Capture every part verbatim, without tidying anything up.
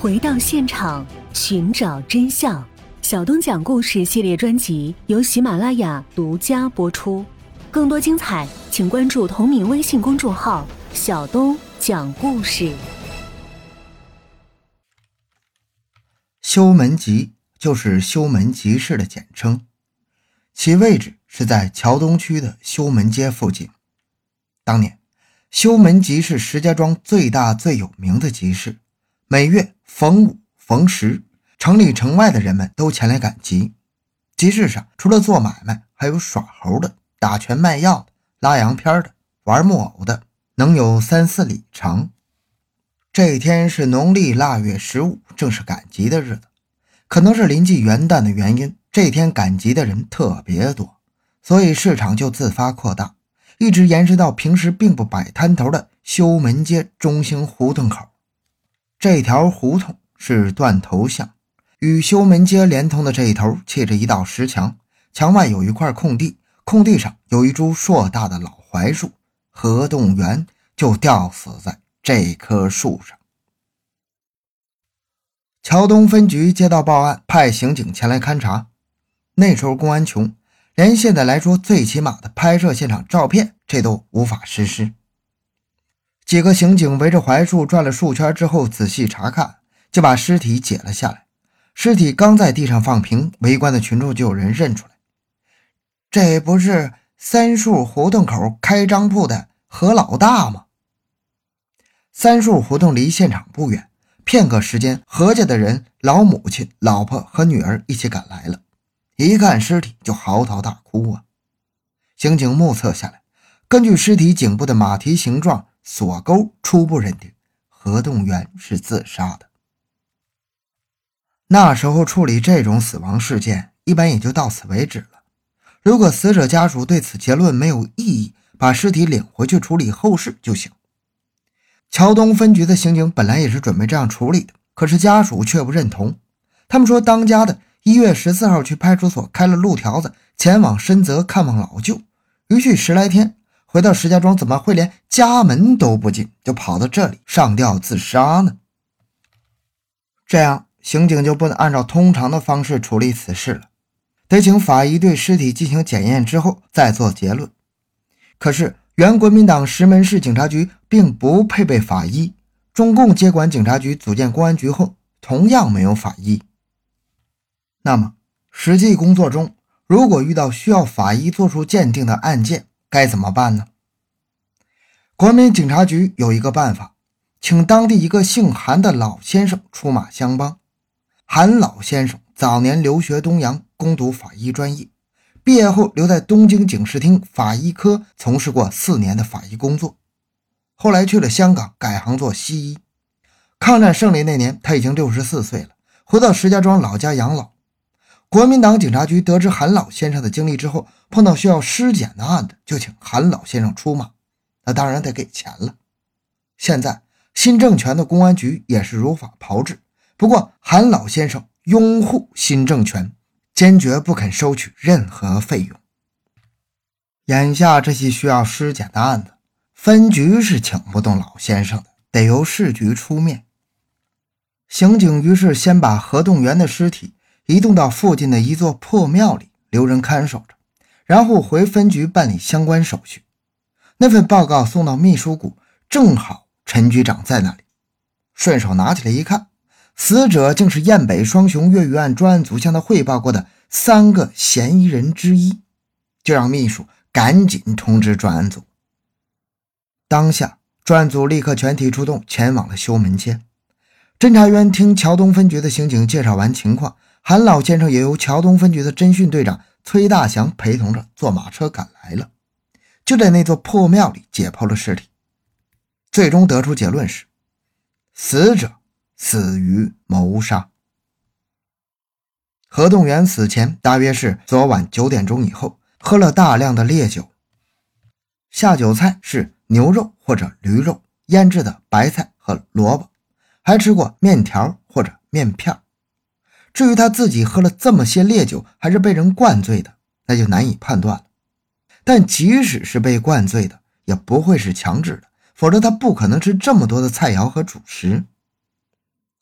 回到现场，寻找真相。小东讲故事系列专辑由喜马拉雅独家播出。更多精彩，请关注同名微信公众号“小东讲故事”。 修门集就是修门集市的简称，其位置是在桥东区的修门街附近。当年，修门集是石家庄最大最有名的集市，每月逢五逢十，城里城外的人们都前来赶集。集市上除了做买卖，还有耍猴的、打拳卖药的、拉洋片的、玩木偶的，能有三四里长。这一天是农历腊月十五，正是赶集的日子。可能是临近元旦的原因，这一天赶集的人特别多，所以市场就自发扩大，一直延伸到平时并不摆摊头的修门街中兴胡同口。这条胡同是断头巷，与修门街连通的这一头砌着一道石墙，墙外有一块空地，空地上有一株硕大的老槐树，河洞源就吊死在这棵树上。桥东分局接到报案，派刑警前来勘查。那时候公安穷，连现在来说最起码的拍摄现场照片这都无法实施。几个刑警围着槐树转了数圈之后，仔细查看，就把尸体解了下来。尸体刚在地上放平，围观的群众就有人认出来，这不是三树胡同口开张铺的何老大吗？三树胡同离现场不远，片刻时间，何家的人、老母亲、老婆和女儿一起赶来了，一看尸体就嚎啕大哭啊！刑警目测下来，根据尸体颈部的马蹄形状、锁钩，初步认定何栋元是自杀的。那时候处理这种死亡事件，一般也就到此为止了。如果死者家属对此结论没有异议，把尸体领回去处理后事就行。桥东分局的刑警本来也是准备这样处理的，可是家属却不认同。他们说当家的一月十四号去派出所开了路条子，前往深泽看望老舅，余去十来天，回到石家庄怎么会连家门都不进，就跑到这里上吊自杀呢？这样刑警就不能按照通常的方式处理此事了，得请法医对尸体进行检验之后再做结论。可是原国民党石门市警察局并不配备法医，中共接管警察局组建公安局后同样没有法医。那么实际工作中，如果遇到需要法医做出鉴定的案件该怎么办呢？国民警察局有一个办法，请当地一个姓韩的老先生出马相帮。韩老先生早年留学东洋，攻读法医专业，毕业后留在东京警视厅法医科从事过四年的法医工作，后来去了香港改行做西医。抗战胜利那年他已经六十四岁了，回到石家庄老家养老。国民党警察局得知韩老先生的经历之后，碰到需要尸检的案子，就请韩老先生出马，那当然得给钱了。现在新政权的公安局也是如法炮制，不过韩老先生拥护新政权，坚决不肯收取任何费用。眼下这些需要尸检的案子，分局是请不动老先生的，得由市局出面。刑警于是先把何栋元的尸体移动到附近的一座破庙里，留人看守着，然后回分局办理相关手续。那份报告送到秘书股，正好陈局长在那里，顺手拿起来一看，死者竟是燕北双雄越狱案专案组向他汇报过的三个嫌疑人之一，就让秘书赶紧通知专案组。当下专案组立刻全体出动，前往了修门街。侦查员听桥东分局的刑警介绍完情况，韩老先生也由桥东分局的侦讯队长崔大祥陪同着坐马车赶来了，就在那座破庙里解剖了尸体。最终得出结论是，死者死于谋杀。何栋元死前大约是昨晚九点钟以后，喝了大量的烈酒，下酒菜是牛肉或者驴肉腌制的白菜和萝卜，还吃过面条或者面片。至于他自己喝了这么些烈酒还是被人灌醉的，那就难以判断了。但即使是被灌醉的，也不会是强制的，否则他不可能吃这么多的菜肴和主食。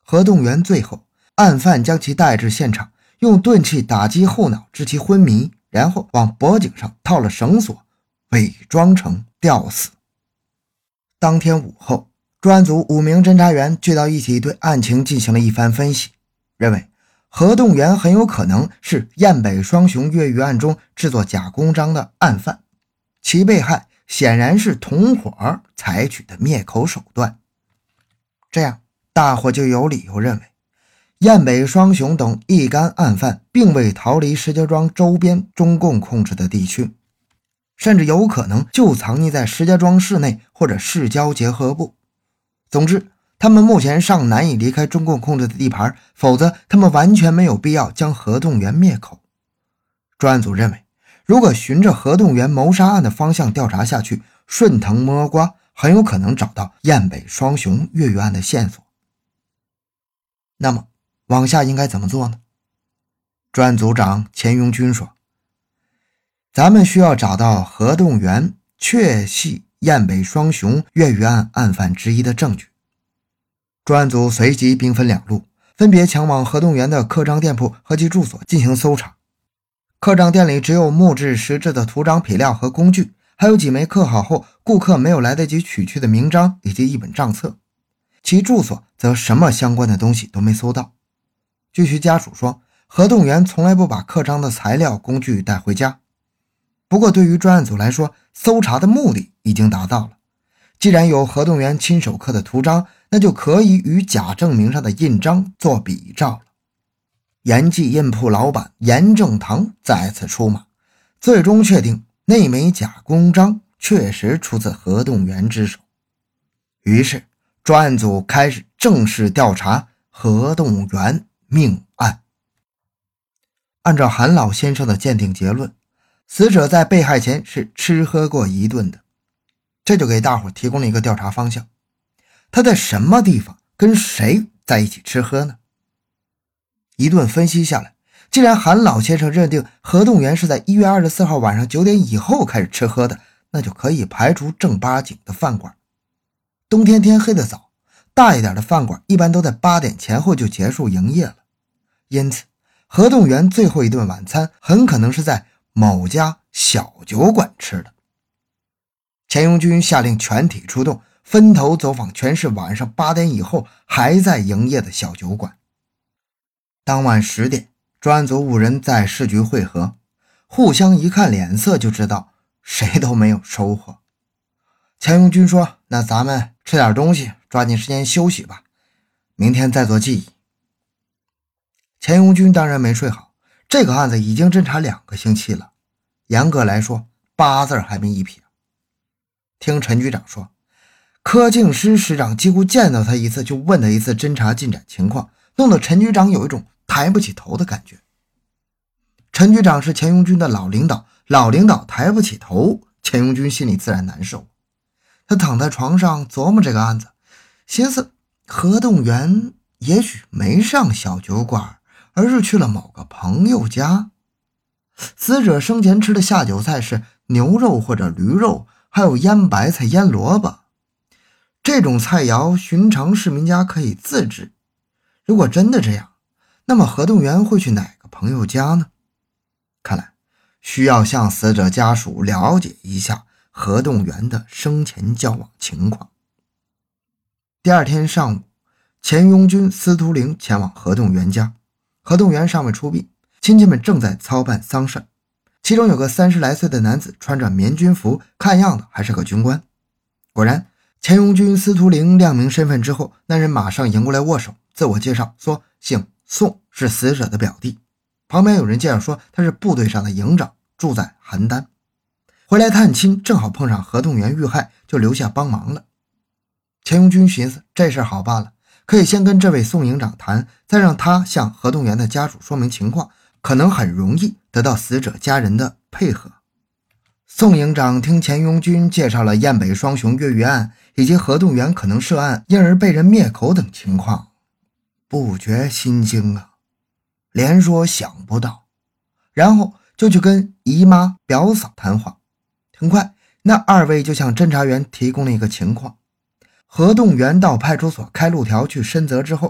何栋元最后，案犯将其带至现场，用钝器打击后脑致其昏迷，然后往脖颈上套了绳索，伪装成吊死。当天午后，专案组五名侦查员聚到一起，对案情进行了一番分析，认为何栋元很有可能是雁北双雄越狱案中制作假公章的案犯，其被害显然是同伙采取的灭口手段。这样大伙就有理由认为，雁北双雄等一干案犯并未逃离石家庄周边中共控制的地区，甚至有可能就藏匿在石家庄市内或者市郊结合部。总之，他们目前尚难以离开中共控制的地盘，否则他们完全没有必要将何栋元灭口。专案组认为，如果循着何栋元谋杀案的方向调查下去，顺藤摸瓜，很有可能找到雁北双雄越狱案的线索。那么往下应该怎么做呢？专案组长钱永军说，咱们需要找到何栋元确系雁北双雄越狱案案犯之一的证据。专案组随即兵分两路，分别前往何栋元的刻章店铺和其住所进行搜查。刻章店里只有木质实质的图章匹料和工具，还有几枚刻好后顾客没有来得及取去的名章以及一本账册。其住所则什么相关的东西都没搜到。据其家属说，何栋元从来不把刻章的材料工具带回家。不过对于专案组来说，搜查的目的已经达到了。既然有何栋元亲手刻的图章，那就可以与假证明上的印章做比照了。严记印铺老板严正堂再次出马，最终确定那枚假公章确实出自何栋元之手。于是专案组开始正式调查何栋元命案。按照韩老先生的鉴定结论，死者在被害前是吃喝过一顿的，这就给大伙提供了一个调查方向。他在什么地方跟谁在一起吃喝呢？一顿分析下来，既然韩老先生认定何栋元是在一月二十四号晚上九点以后开始吃喝的，那就可以排除正八经的饭馆。冬天天黑的早，大一点的饭馆一般都在八点前后就结束营业了，因此何栋元最后一顿晚餐很可能是在某家小酒馆吃的。钱永军下令全体出动，分头走访全市晚上八点以后还在营业的小酒馆。当晚十点，专案组五人在市局会合，互相一看脸色就知道谁都没有收获。钱永军说，那咱们吃点东西，抓紧时间休息吧，明天再做记忆。钱永军当然没睡好，这个案子已经侦查两个星期了，严格来说八字还没一撇。听陈局长说，柯敬师师长几乎见到他一次就问他一次侦查进展情况，弄得陈局长有一种抬不起头的感觉。陈局长是钱永军的老领导，老领导抬不起头，钱永军心里自然难受。他躺在床上琢磨这个案子，寻思何栋元也许没上小酒馆，而是去了某个朋友家。死者生前吃的下酒菜是牛肉或者驴肉，还有腌白菜、腌萝卜。这种菜肴寻常市民家可以自制。如果真的这样，那么何栋元会去哪个朋友家呢？看来需要向死者家属了解一下何栋元的生前交往情况。第二天上午，钱永军、司徒玲前往何栋元家。何栋元尚未出殡，亲戚们正在操办丧事，其中有个三十来岁的男子穿着棉军服，看样子还是个军官。果然，钱永军、司徒玲亮明身份之后，那人马上迎过来握手，自我介绍说姓宋，是死者的表弟。旁边有人介绍说他是部队上的营长，住在邯郸，回来探亲，正好碰上何栋元遇害，就留下帮忙了。钱永军寻思这事好办了，可以先跟这位宋营长谈，再让他向何栋元的家属说明情况，可能很容易得到死者家人的配合。宋营长听钱永军介绍了雁北双雄越狱案以及何栋元可能涉案因而被人灭口等情况，不觉心惊啊，连说想不到，然后就去跟姨妈表嫂谈话。很快那二位就向侦查员提供了一个情况：何栋元到派出所开路条去深泽之后，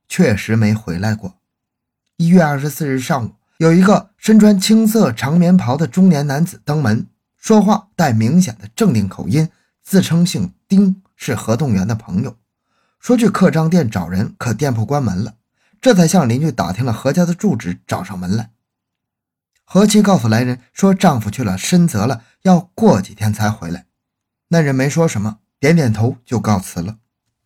确实没回来过。一月二十四日上午，有一个身穿青色长棉袍的中年男子登门，说话带明显的正定口音，自称姓丁，是何栋元的朋友，说去客章店找人，可店铺关门了，这才向邻居打听了何家的住址，找上门来。何妻告诉来人说丈夫去了深泽了，要过几天才回来。那人没说什么，点点头就告辞了。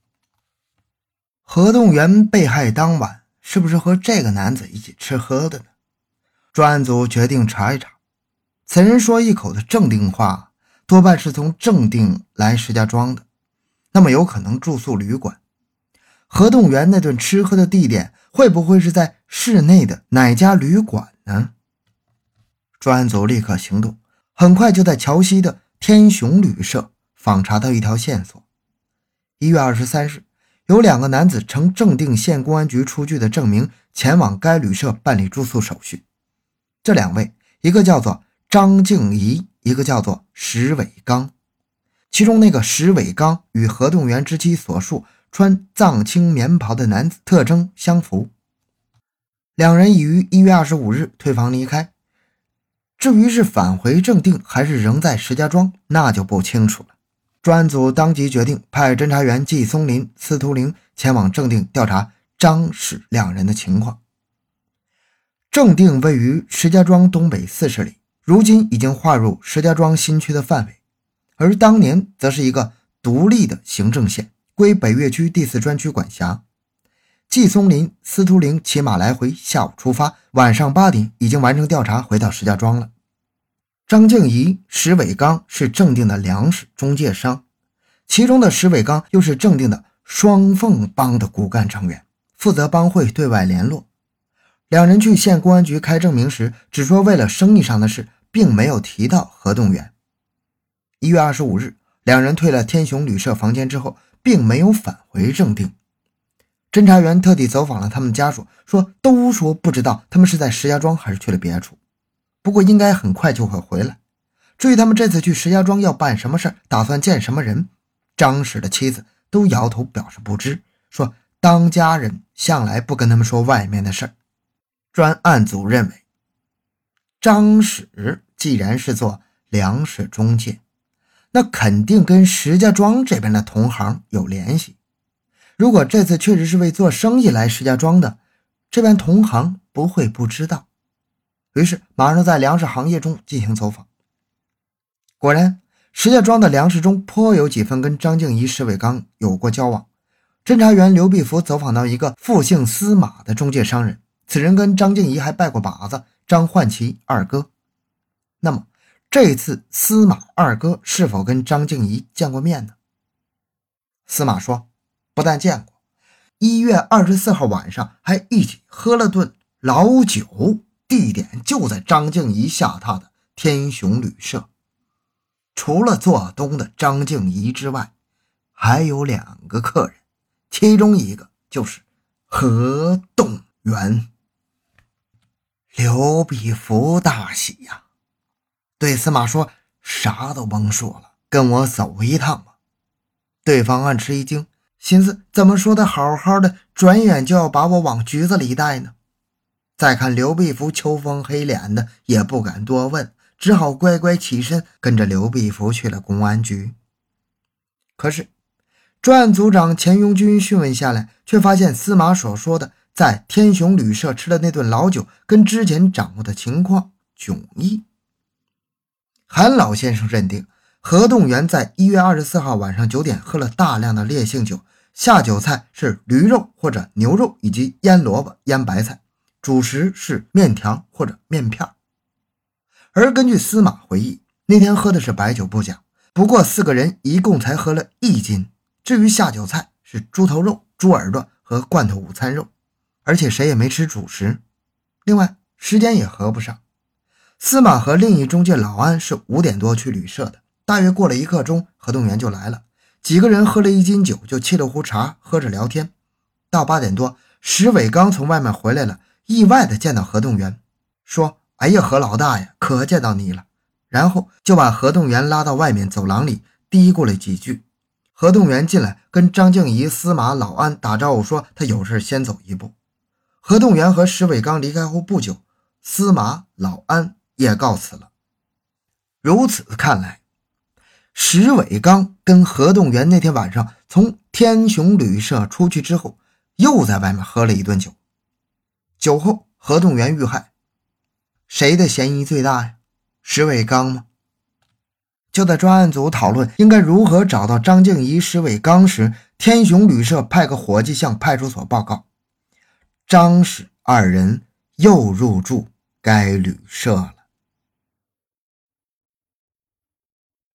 何栋元被害当晚是不是和这个男子一起吃喝的呢？专案组决定查一查。此人说一口的正定话，多半是从正定来石家庄的，那么有可能住宿旅馆。何栋元那顿吃喝的地点会不会是在市内的哪家旅馆呢？专案组立刻行动，很快就在桥西的天雄旅社访查到一条线索。一月二十三日，有两个男子呈正定县公安局出具的证明前往该旅社办理住宿手续。这两位，一个叫做张静怡，一个叫做石伟刚。其中那个石伟刚与何栋元之妻所述穿藏青棉袍的男子特征相符。两人已于一月二十五日退房离开。至于是返回正定还是仍在石家庄，那就不清楚了。专案组当即决定派侦查员季松林、司徒玲前往正定调查张史两人的情况。正定位于石家庄东北四十里，如今已经划入石家庄新区的范围，而当年则是一个独立的行政县，归北岳区第四专区管辖。季松林、司徒玲骑马来回，下午出发，晚上八点已经完成调查，回到石家庄了。张静怡、石伟刚是正定的粮食中介商，其中的石伟刚又是正定的双凤帮的骨干成员，负责帮会对外联络。两人去县公安局开证明时，只说为了生意上的事，并没有提到何栋元。一月二十五日，两人退了天雄旅社房间之后，并没有返回正定。侦查员特地走访了他们家属，说都说不知道他们是在石家庄还是去了别处，不过应该很快就会回来。至于他们这次去石家庄要办什么事，打算见什么人，张氏的妻子都摇头表示不知，说当家人向来不跟他们说外面的事。专案组认为，张氏既然是做粮食中介，那肯定跟石家庄这边的同行有联系。如果这次确实是为做生意来石家庄的，这边同行不会不知道。于是马上在粮食行业中进行走访。果然，石家庄的粮食中颇有几分跟张静怡、石伟刚有过交往。侦查员刘必福走访到一个复姓司马的中介商人，此人跟张静怡还拜过把子，张焕奇二哥。那么这次司马二哥是否跟张静怡见过面呢？司马说不但见过，一月二十四号晚上还一起喝了顿老酒，地点就在张静怡下榻的天雄旅社。除了做东的张静怡之外，还有两个客人，其中一个就是何栋元。刘必福大喜呀、啊，对司马说啥都甭说了，跟我走一趟吧。对方暗吃一惊，心思怎么说的好好的，转眼就要把我往局子里带呢？再看刘必福秋风黑脸的，也不敢多问，只好乖乖起身跟着刘必福去了公安局。可是专案组长钱永军讯问下来，却发现司马所说的在天雄旅社吃的那顿老酒跟之前掌握的情况迥异。韩老先生认定何栋元在一月二十四号晚上九点喝了大量的烈性酒，下酒菜是驴肉或者牛肉以及腌萝卜、腌白菜，主食是面条或者面片。而根据司马回忆，那天喝的是白酒不假，不过四个人一共才喝了一斤。至于下酒菜是猪头肉、猪耳朵和罐头午餐肉，而且谁也没吃主食。另外时间也合不上，司马和另一中介老安是五点多去旅社的，大约过了一刻钟，何栋元就来了，几个人喝了一斤酒，就沏了壶茶，喝着聊天。到八点多，石伟刚从外面回来了，意外的见到何栋元，说哎呀何老大呀，可见到你了。然后就把何栋元拉到外面走廊里，嘀咕了几句。 何栋元进来跟张静怡、司马、老安打招呼说他有事先走一步。何栋元和石伟刚离开后不久，司马、老安也告辞了。如此看来，石伟刚跟何栋元那天晚上从天雄旅社出去之后，又在外面喝了一顿酒。酒后何栋元遇害，谁的嫌疑最大呀？石伟刚吗？就在专案组讨论应该如何找到张静怡、石伟刚时，天雄旅社派个伙计向派出所报告，张氏二人又入住该旅社了。